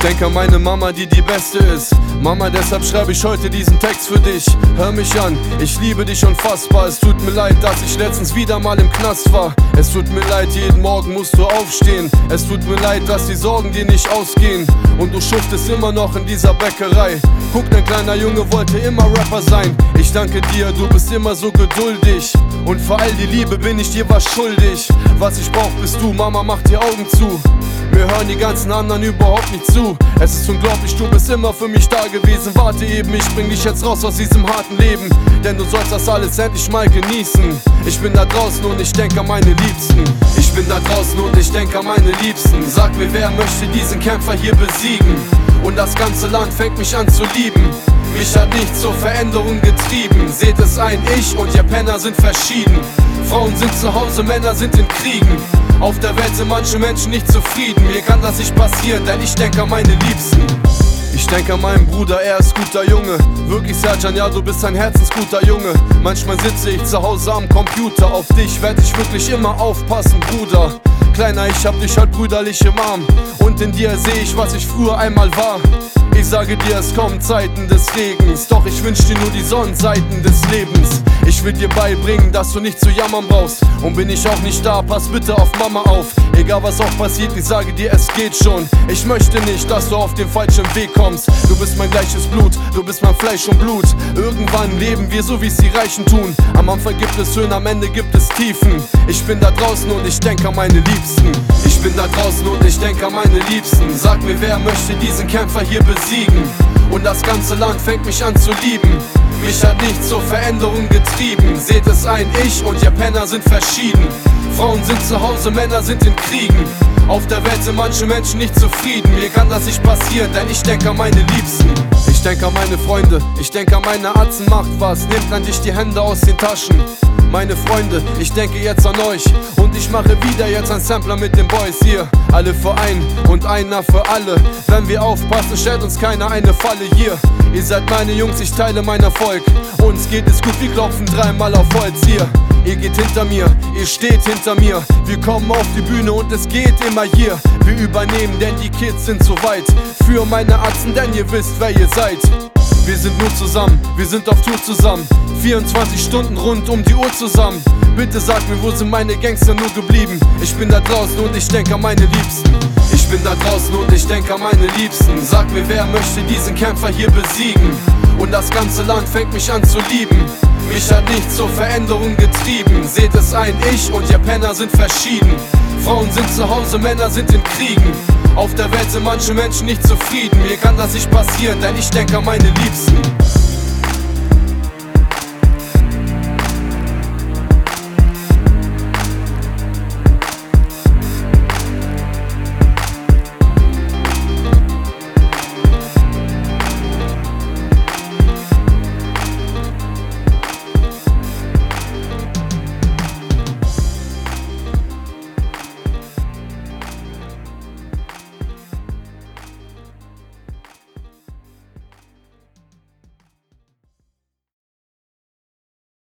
denke an meine Mama, die die Beste ist. Mama, deshalb schreibe ich heute diesen Text für dich. Hör mich an, ich liebe dich unfassbar. Es tut mir leid, dass ich letztens wieder mal im Knast war. Es tut mir leid, jeden Morgen musst du aufstehen. Es tut mir leid, dass die Sorgen dir nicht ausgehen. Und du schuftest immer noch in dieser Bäckerei. Guck, dein kleiner Junge wollte immer Rapper sein. Ich danke dir, du bist immer so geduldig. Und für all die Liebe bin ich dir was schuldig. Was ich brauch bist du, Mama, mach die Augen zu. Mir hören die ganzen anderen überhaupt nicht zu. Es ist unglaublich, du bist immer für mich da gewesen. Warte eben, ich bring dich jetzt raus aus diesem harten Leben. Denn du sollst das alles endlich mal genießen. Ich bin da draußen und ich denke an meine Liebsten. Ich bin da draußen und ich denke an meine Liebsten. Sag mir, wer möchte diesen Kämpfer hier besiegen? Und das ganze Land fängt mich an zu lieben. Mich hat nichts zur Veränderung getrieben. Seht es ein, ich und ihr Penner sind verschieden. Frauen sind zu Hause, Männer sind in Kriegen. Auf der Welt sind manche Menschen nicht zufrieden. Mir kann das nicht passieren, denn ich denke an meine Liebsten. Ich denke an meinen Bruder, er ist guter Junge. Wirklich, Serjan, ja, du bist ein herzensguter Junge. Manchmal sitze ich zu Hause am Computer. Auf dich werd ich wirklich immer aufpassen, Bruder. Kleiner, ich hab dich halt brüderlich im Arm. Und in dir sehe ich, was ich früher einmal war. Ich sage dir, es kommen Zeiten des Regens. Doch ich wünsch dir nur die Sonnenseiten des Lebens. Ich will dir beibringen, dass du nicht zu jammern brauchst. Und bin ich auch nicht da, pass bitte auf Mama auf. Egal was auch passiert, ich sage dir, es geht schon. Ich möchte nicht, dass du auf den falschen Weg kommst. Du bist mein gleiches Blut, du bist mein Fleisch und Blut. Irgendwann leben wir so, wie es die Reichen tun. Am Anfang gibt es Höhen, am Ende gibt es Tiefen. Ich bin da draußen und ich denke an meine Liebsten. Ich bin da draußen und ich denke an meine Liebsten. Sag mir, wer möchte diesen Kämpfer hier besiegen? Und das ganze Land fängt mich an zu lieben. Mich hat nichts zur Veränderung getrieben. Seht es ein, ich und ihr Penner sind verschieden. Frauen sind zu Hause, Männer sind in Kriegen. Auf der Welt sind manche Menschen nicht zufrieden. Mir kann das nicht passieren, denn ich denke an meine Liebsten. Ich denke an meine Freunde, ich denke an meine Atzen, macht was. Nehmt an dich die Hände aus den Taschen. Meine Freunde, ich denke jetzt an euch. Und ich mache wieder jetzt ein Sampler mit den Boys hier. Alle für einen und einer für alle. Wenn wir aufpassen, stellt uns keiner eine Falle hier. Ihr seid meine Jungs, ich teile meinen Erfolg. Uns geht es gut, wir klopfen dreimal auf Holz hier. Ihr geht hinter mir, ihr steht hinter mir. Wir kommen auf die Bühne und es geht immer hier. Wir übernehmen, denn die Kids sind so weit. Für meine Atzen, denn ihr wisst, wer ihr seid. Wir sind nur zusammen, wir sind auf Tour zusammen. 24 Stunden rund um die Uhr zusammen. Bitte sag mir, wo sind meine Gangster nur geblieben? Ich bin da draußen und ich denke an meine Liebsten. Ich bin da draußen und ich denke an meine Liebsten. Sag mir, wer möchte diesen Kämpfer hier besiegen? Und das ganze Land fängt mich an zu lieben. Mich hat nichts zur Veränderung getrieben. Seht es ein, ich und ihr Penner sind verschieden. Frauen sind zu Hause, Männer sind in Kriegen. Auf der Welt sind manche Menschen nicht zufrieden. Mir kann das nicht passieren, denn ich denke an meine Liebsten.